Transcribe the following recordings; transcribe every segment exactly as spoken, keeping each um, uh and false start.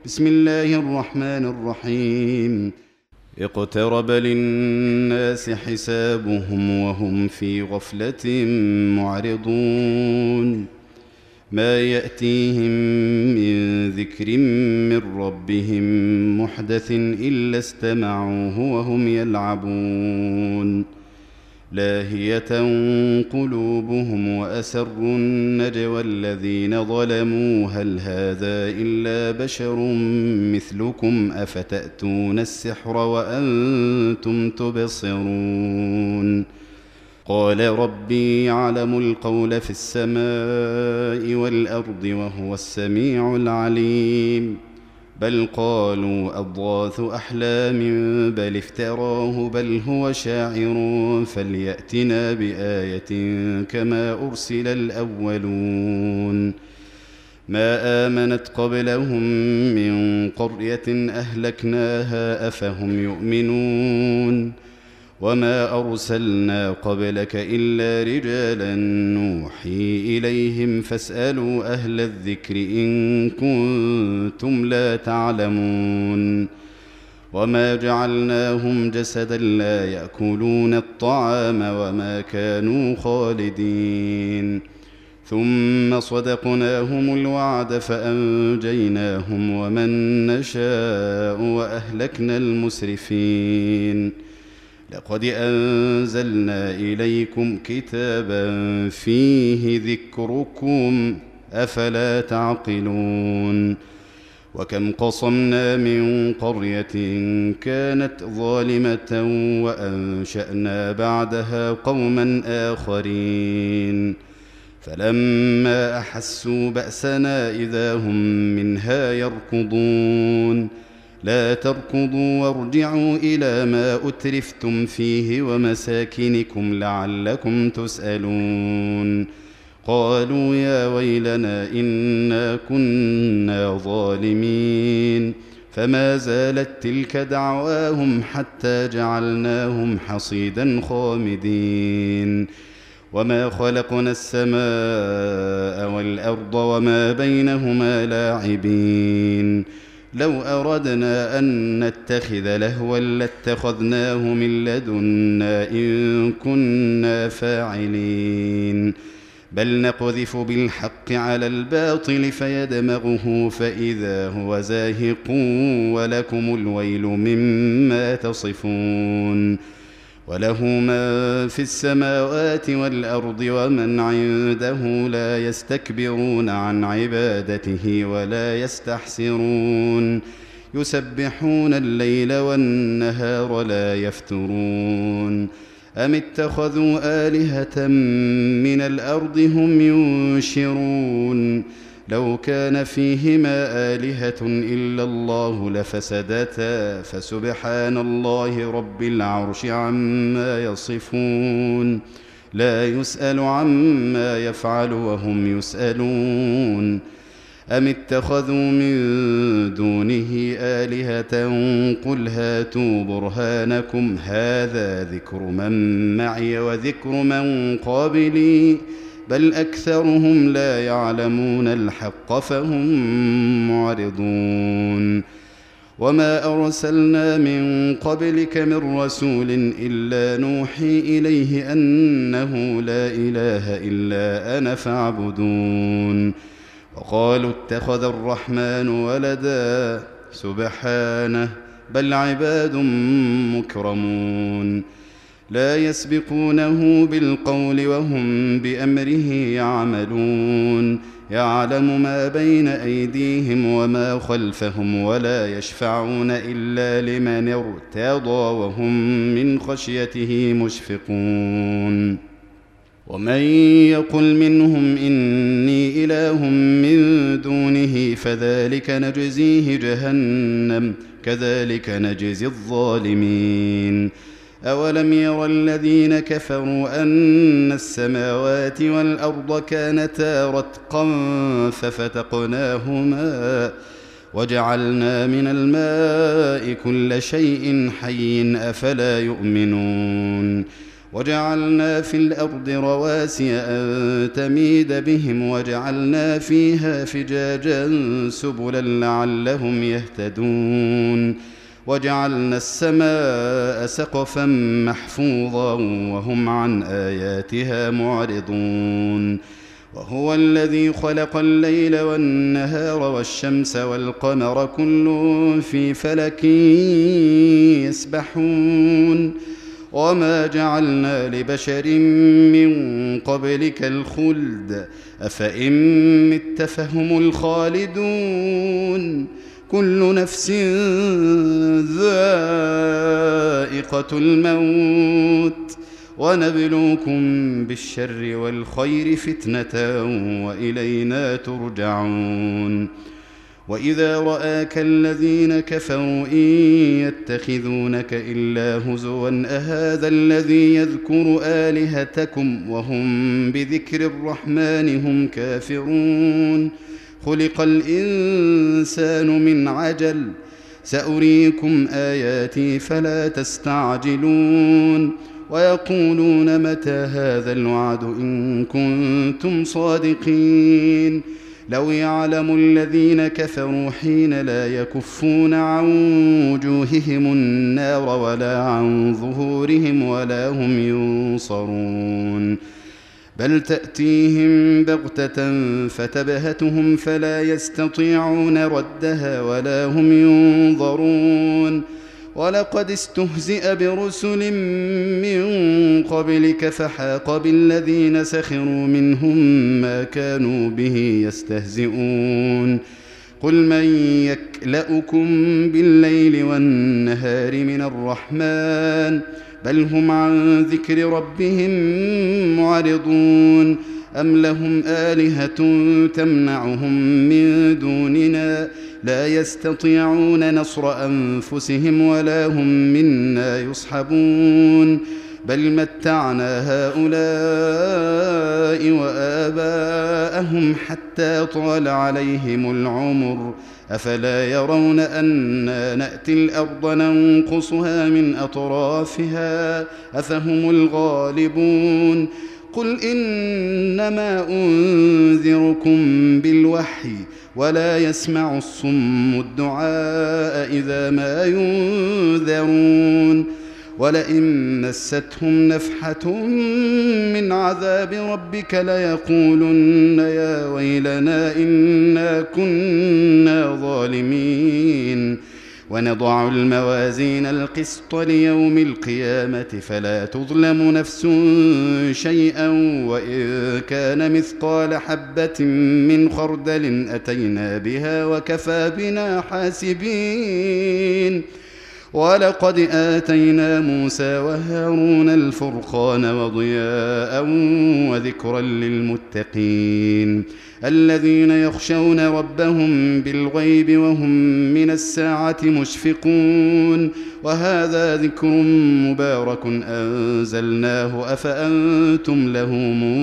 بسم الله الرحمن الرحيم. اقترب للناس حسابهم وهم في غفلة معرضون ما يأتيهم من ذكر من ربهم محدث إلا استمعوه وهم يلعبون لاهية قلوبهم وأسروا النجوى الذين ظلموا هل هذا إلا بشر مثلكم أفتأتون السحر وأنتم تبصرون قال ربي يعلم القول في السماء والأرض وهو السميع العليم بل قالوا أضغاث أحلام بل افتراه بل هو شاعر فليأتنا بآية كما أرسل الأولون ما آمنت قبلهم من قرية أهلكناها أفهم يؤمنون وما أرسلنا قبلك إلا رجالا نوحي إليهم فاسألوا أهل الذكر إن كنتم لا تعلمون وما جعلناهم جسدا لا يأكلون الطعام وما كانوا خالدين ثم صدقناهم الوعد فأنجيناهم ومن نشاء وأهلكنا المسرفين لقد أنزلنا إليكم كتابا فيه ذكركم أفلا تعقلون وكم قصمنا من قرية كانت ظالمة وأنشأنا بعدها قوما آخرين فلما أحسوا بأسنا إذا هم منها يركضون لا تركضوا وارجعوا إلى ما أترفتم فيه ومساكنكم لعلكم تسألون قالوا يا ويلنا إنا كنا ظالمين فما زالت تلك دعواهم حتى جعلناهم حصيدا خامدين وما خلقنا السماء والأرض وما بينهما لاعبين لو أردنا أن نتخذ لهوا لاتخذناه من لدنا إن كنا فاعلين بل نقذف بالحق على الباطل فيدمغه فإذا هو زاهق ولكم الويل مما تصفون وله ما في السماوات والأرض ومن عنده لا يستكبرون عن عبادته ولا يستحسرون يسبحون الليل والنهار لا يفترون أم اتخذوا آلهة من الأرض هم ينشرون لو كان فيهما آلهة إلا الله لفسدتا فسبحان الله رب العرش عما يصفون لا يسأل عما يفعل وهم يسألون أم اتخذوا من دونه آلهة قل هاتوا برهانكم هذا ذكر من معي وذكر من قابلي بل أكثرهم لا يعلمون الحق فهم معرضون وما أرسلنا من قبلك من رسول إلا نوحي إليه أنه لا إله إلا أنا فاعبدون وقالوا اتخذ الرحمن ولدا سبحانه بل عباد مكرمون لا يسبقونه بالقول وهم بأمره يعملون يعلم ما بين أيديهم وما خلفهم ولا يشفعون إلا لمن ارتضى وهم من خشيته مشفقون ومن يقل منهم إني إله من دونه فذلك نجزيه جهنم كذلك نجزي الظالمين أولم ير الذين كفروا أن السماوات والأرض كانتا رتقا ففتقناهما وجعلنا من الماء كل شيء حي أفلا يؤمنون وجعلنا في الأرض رواسي أن تميد بهم وجعلنا فيها فجاجا سبلا لعلهم يهتدون وجعلنا السماء سقفا محفوظا وهم عن آياتها معرضون وهو الذي خلق الليل والنهار والشمس والقمر كل في فلك يسبحون وما جعلنا لبشر من قبلك الخلد أفإن مت فهم الخالدون كل نفس ذائقة الموت ونبلوكم بالشر والخير فتنة وإلينا ترجعون وإذا رآك الذين كفروا إن يتخذونك إلا هزوا أهذا الذي يذكر آلهتكم وهم بذكر الرحمن هم كافرون خلق الإنسان من عجل سأريكم آياتي فلا تستعجلون ويقولون متى هذا الوعد إن كنتم صادقين لو يعلم الذين كفروا حين لا يكفون عن وجوههم النار ولا عن ظهورهم ولا هم ينصرون بل تأتيهم بغتة فتبهتهم فلا يستطيعون ردها ولا هم ينظرون ولقد استهزئ برسل من قبلك فحاق بالذين سخروا منهم ما كانوا به يستهزئون قل من يكلأكم بالليل والنهار من الرحمن بل هم عن ذكر ربهم معرضون أم لهم آلهة تمنعهم من دوننا لا يستطيعون نصر أنفسهم ولا هم منا يصحبون بل متعنا هؤلاء وآباءهم حتى طال عليهم العمر أفلا يرون أنا نأتي الأرض ننقصها من أطرافها أفهم الغالبون قل إنما أنذركم بالوحي ولا يسمع الصم الدعاء إذا ما ينذرون ولئن مستهم نفحة من عذاب ربك ليقولن يا ويلنا إنا كنا ظالمين ونضع الموازين القسط ليوم القيامة فلا تظلم نفس شيئا وإن كان مثقال حبة من خردل أتينا بها وكفى بنا حاسبين ولقد آتينا موسى وهارون الفرقان وضياء وذكرا للمتقين الذين يخشون ربهم بالغيب وهم من الساعة مشفقون وهذا ذكر مبارك أنزلناه أفأنتم له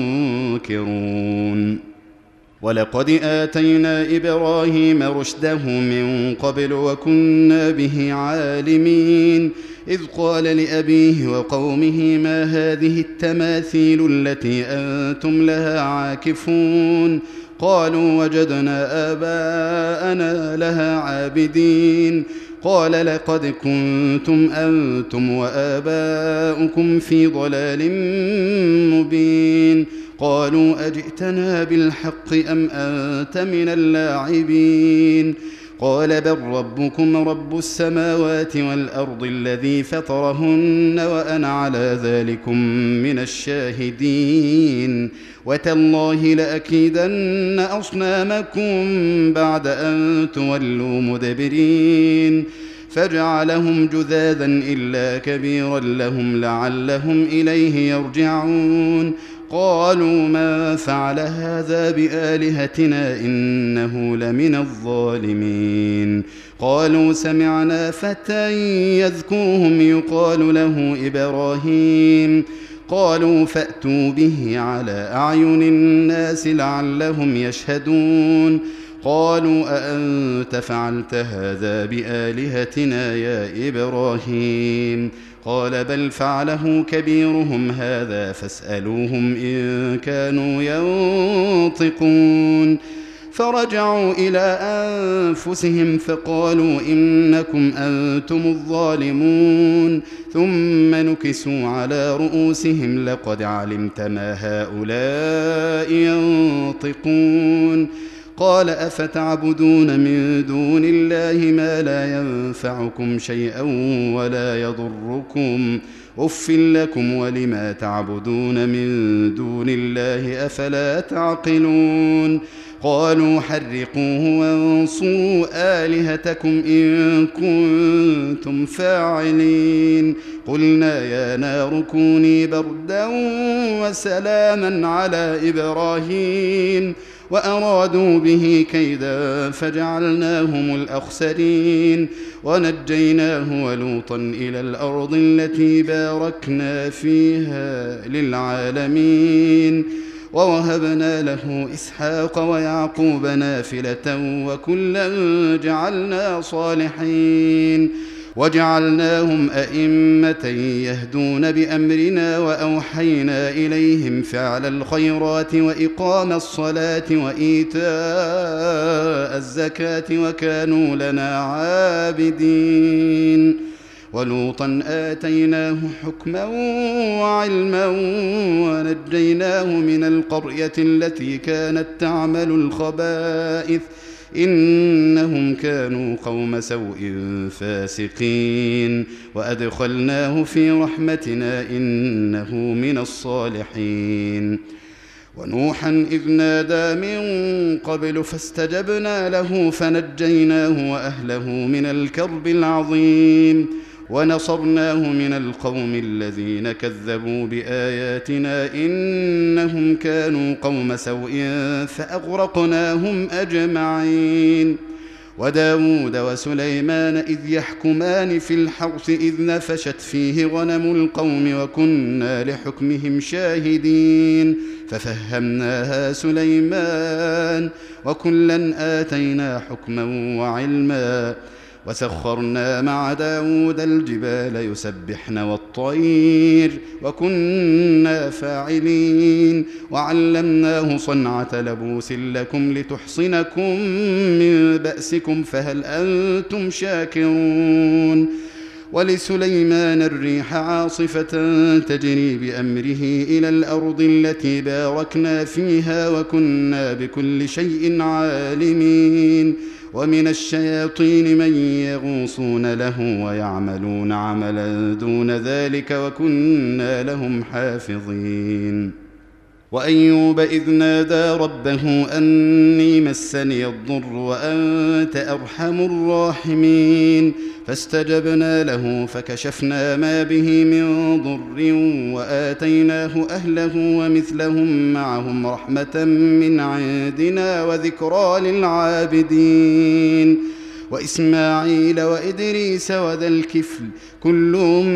منكرون ولقد آتينا إبراهيم رشده من قبل وكنا به عالمين إذ قال لأبيه وقومه ما هذه التماثيل التي أنتم لها عاكفون قالوا وجدنا آباءنا لها عابدين قال لقد كنتم أنتم وآباؤكم في ضلال مبين قالوا أجئتنا بالحق أم أنت من اللاعبين قال بل ربكم رب السماوات والأرض الذي فطرهن وأنا على ذلكم من الشاهدين وتالله لأكيدن أصنامكم بعد أن تولوا مدبرين فجعلهم جذاذا إلا كبيرا لهم لعلهم إليه يرجعون قالوا ما فعل هذا بآلهتنا إنه لمن الظالمين قالوا سمعنا فتى يذكرهم يقال له إبراهيم قالوا فأتوا به على أعين الناس لعلهم يشهدون قالوا أأنت فعلت هذا بآلهتنا يا إبراهيم؟ قال بل فعله كبيرهم هذا فاسألوهم إن كانوا ينطقون. فرجعوا إلى أنفسهم فقالوا إنكم أنتم الظالمون. ثم نكسوا على رؤوسهم لقد علمت ما هؤلاء ينطقون. قال أفتعبدون من دون الله ما لا ينفعكم شيئا ولا يضركم أف لكم ولما تعبدون من دون الله أفلا تعقلون. قالوا حرقوه وانصروا آلهتكم إن كنتم فاعلين. قلنا يا نار كوني بردا وسلاما على إبراهيم وأرادوا به كيدا فجعلناهم الأخسرين ونجيناه ولوطا إلى الأرض التي باركنا فيها للعالمين ووهبنا له إسحاق ويعقوب نافلة وكلا جعلنا صالحين وجعلناهم أئمة يهدون بأمرنا وأوحينا إليهم فعل الخيرات وإقام الصلاة وإيتاء الزكاة وكانوا لنا عابدين. ولوطا آتيناه حكما وعلما ونجيناه من القرية التي كانت تعمل الخبائث إنهم كانوا قوم سوء فاسقين وأدخلناه في رحمتنا إنه من الصالحين. ونوحا إذ نادى من قبل فاستجبنا له فنجيناه وأهله من الكرب العظيم ونصرناه من القوم الذين كذبوا بآياتنا إنهم كانوا قوم سوء فأغرقناهم أجمعين. وداود وسليمان إذ يحكمان في الحرث إذ نفشت فيه غنم القوم وكنا لحكمهم شاهدين ففهمناها سليمان وكلا آتينا حكما وعلما وسخرنا مع داود الجبال يسبحن والطير وكنا فاعلين وعلمناه صنعة لبوس لكم لتحصنكم من بأسكم فهل أنتم شاكرون. ولسليمان الريح عاصفة تجري بأمره إلى الأرض التي باركنا فيها وكنا بكل شيء عالمين. ومن الشياطين من يغوصون له ويعملون عملا دون ذلك وكنا لهم حافظين. وأيوب إذ نادى ربه أني مسني الضر وأنت أرحم الراحمين فاستجبنا له فكشفنا ما به من ضر وآتيناه أهله ومثلهم معهم رحمة من عندنا وذكرى للعابدين. وإسماعيل وإدريس وذا الكفل كل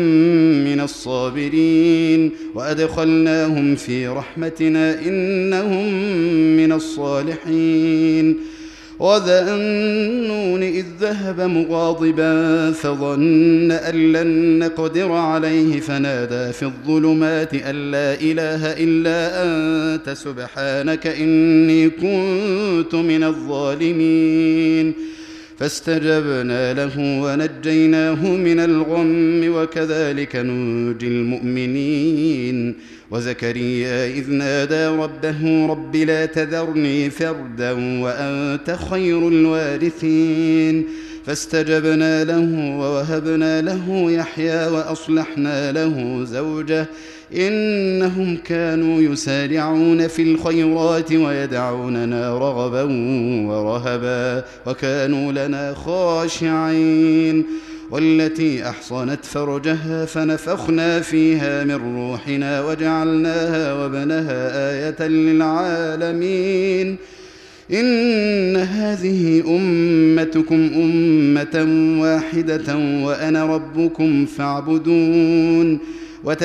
من الصابرين وأدخلناهم في رحمتنا إنهم من الصالحين. وذا النون إذ ذهب مغاضبا فظن أن لن نقدر عليه فنادى في الظلمات أن لا إله إلا أنت سبحانك إني كنت من الظالمين فاستجبنا له ونجيناه من الغم وكذلك ننجي المؤمنين. وزكريا إذ نادى ربه رب لا تذرني فردا وأنت خير الوارثين فاستجبنا له ووهبنا له يحيى وأصلحنا له زوجه إنهم كانوا يسارعون في الخيرات ويدعوننا رغبا ورهبا وكانوا لنا خاشعين. والتي أحصنت فرجها فنفخنا فيها من روحنا وجعلناها وابنها آية للعالمين. إن هذه أمتكم أمة واحدة وأنا ربكم فاعبدون.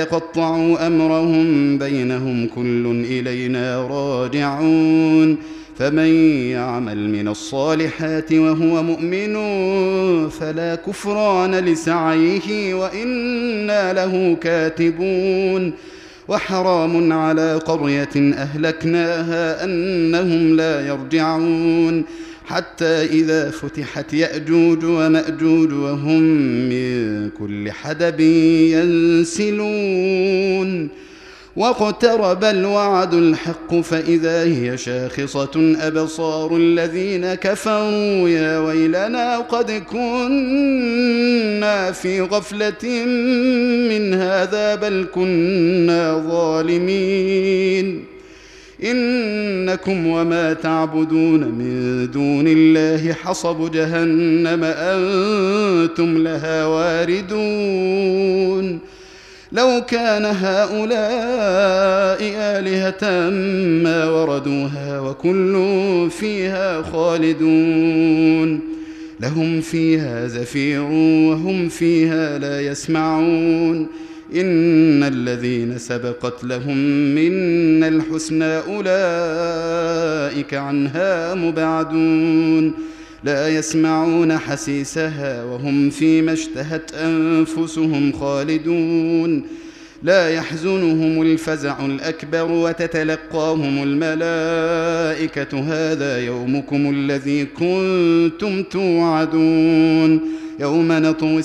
وتقطعوا أمرهم بينهم كل إلينا راجعون فمن يعمل من الصالحات وهو مؤمن فلا كفران لسعيه وإنا له كاتبون وحرام على قرية أهلكناها أنهم لا يرجعون حتى إذا فتحت يأجوج ومأجوج وهم من كل حدب ينسلون واقترب الوعد الحق فإذا هي شاخصة أبصار الذين كفروا يا ويلنا قد كنا في غفلة من هذا بل كنا ظالمين إنكم وما تعبدون من دون الله حصب جهنم أنتم لها واردون لو كان هؤلاء آلهة ما وردوها وكل فيها خالدون لهم فيها زفير وهم فيها لا يسمعون إن الذين سبقت لهم منا الحسنى أولئك عنها مبعدون لا يسمعون حسيسها وهم فيما اشتهت أنفسهم خالدون لا يحزنهم الفزع الأكبر وتتلقاهم الملائكة هذا يومكم الذي كنتم توعدون يوم نطوي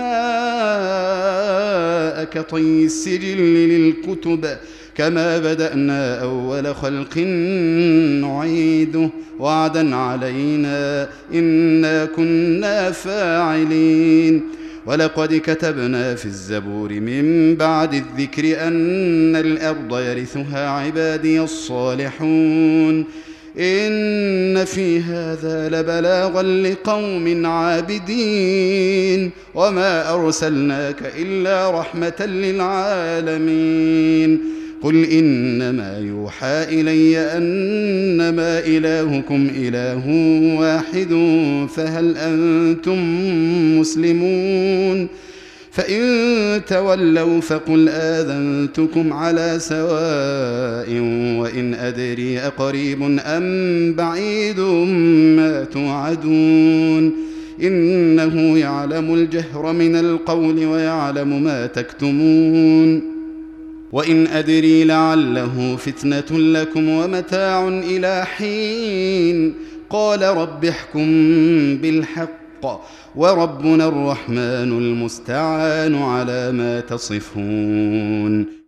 السماء كطي السجل للكتب كما بدأنا أول خلق نعيده وعدا علينا إنا كنا فاعلين ولقد كتبنا في الزبور من بعد الذكر أن الأرض يرثها عبادي الصالحون إن في هذا لبلاغا لقوم عابدين وما أرسلناك إلا رحمة للعالمين قل إنما يوحى إلي أنما إلهكم إله واحد فهل أنتم مسلمون فإن تولوا فقل آذنتكم على سواء وإن أدري أقريب أم بعيد ما توعدون إنه يعلم الجهر من القول ويعلم ما تكتمون وإن أدري لعله فتنة لكم ومتاع إلى حين قال رب احكم بالحق وربنا الرحمن المستعان على ما تصفون.